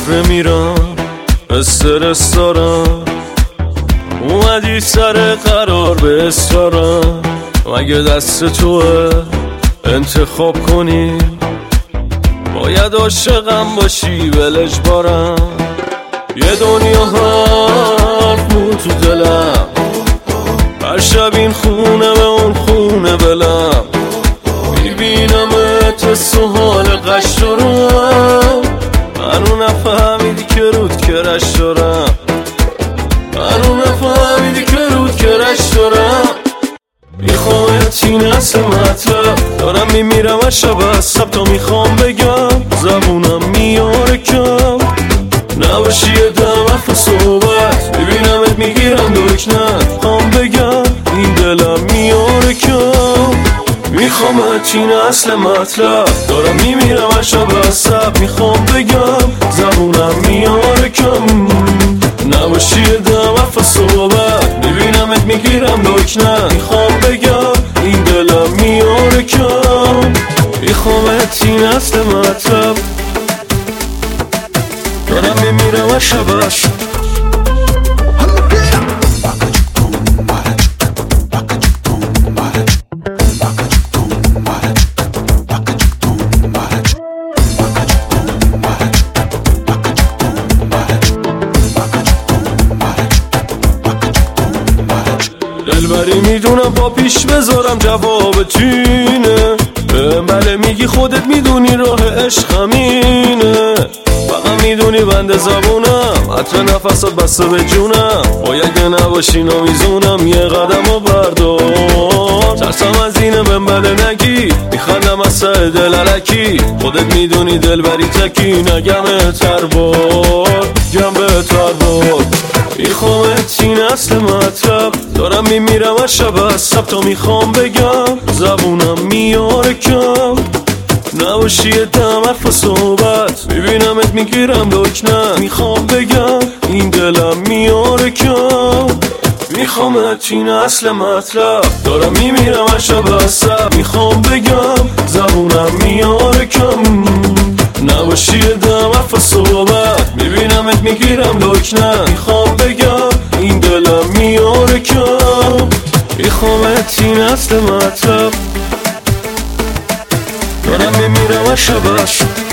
نمیرم، استرس دارم، اومدی سر قرار به اصرارم. مگه دست توه انتخاب کنی؟ باید عاشقم باشی ولج بارم. یه دنیا حرف بود تو دلم، هر شب این خونه به اون خونه بلم. میبینم اتس و حال قش دارم، منو نفهمیدی که رود کرش دارم، منو نفهمیدی که رود کرش دارم. میخوام این اصل مطلب دارم میمیرم از شب از سب تا میخوام بگم زبونم میاره کم. نباشی یه دم حرف و صحبت، ببینمت میگیرم دکنت. خوام بگم این دلم میاره کم. میخوام این اصل مطلب دارم میمیرم از شب از سب. میخوام بگم زبونم میاره کم. نباشی یه دم حرف و صحبت، ببینمت میگیرم دکنت. میخوام بگم این دلم میاره کم. میخوام این اصل مطلب دارم میمیرم از شب از سب. دلبری میدونم با پیش بذارم جواب چینه. بله میگی خودت میدونی راه عشق همینه. فقط میدونی بند زبونم، عطر نفسات بسته به جونم. باید که نباشی نمیزونم، یه قدم و بردار. ترسم از اینه بله نگی، میخندم از سر دل علکی. خودت میدونی دلبری تکی، نگم تربار گم به تربار. میخوام این اصل مطلب دارم میمیرم از شب از سب تا میخوام بگم زبونم میاره کم. نباشی یه دم حرف و صحبت، ببینمت میگیرم دکنت. میخوام بگم این دلم میاره کم. میخوام این اصل مطلب دارم میمیرم از شب از سب. میخوام بگم زبونم میاره کم. نباشی یه دم حرف و صحبت، ببینمت میگیرم دکنت. میخوام بگم این دلم میاره کم. میخوام این اصل مطلب دارم میمیرم از شب از سب.